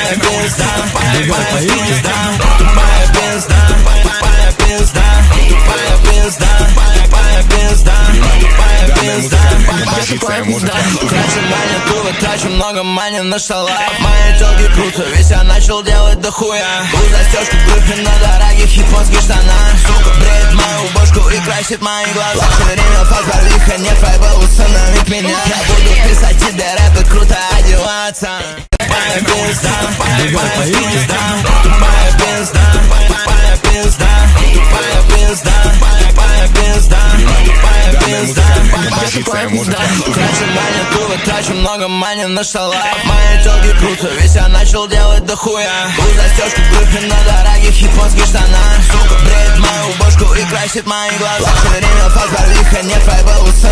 Тупая пизда, тупая пизда, тупая пизда, тупая пизда, тупая пизда, тупая пизда, тупая пизда, тупая пизда. Трачу монету, трачу много мани на шалах. Мои телки круто, ведь я начал делать дохуя. У застежки брюки на дорогих японских штанах. Сука бреет мою бошку и красит мои глаза. Все время фазбарлиха, нет вайба, установить меня. Я буду писать тебе рэп и круто одеваться. Тупая пизда, тупая пизда, тупая пизда, тупая пизда, тупая пизда, тупая пизда, тупая пизда, тупая пизда. Трачу монету, трачу много мани на шалах. Мои телки круто, ведь я начал делать дохуя. У застежки брюки на дорогих японских штанах. Сука бреет мою бошку и красит мои глаза. Все время фазбарлиха, нет вайба,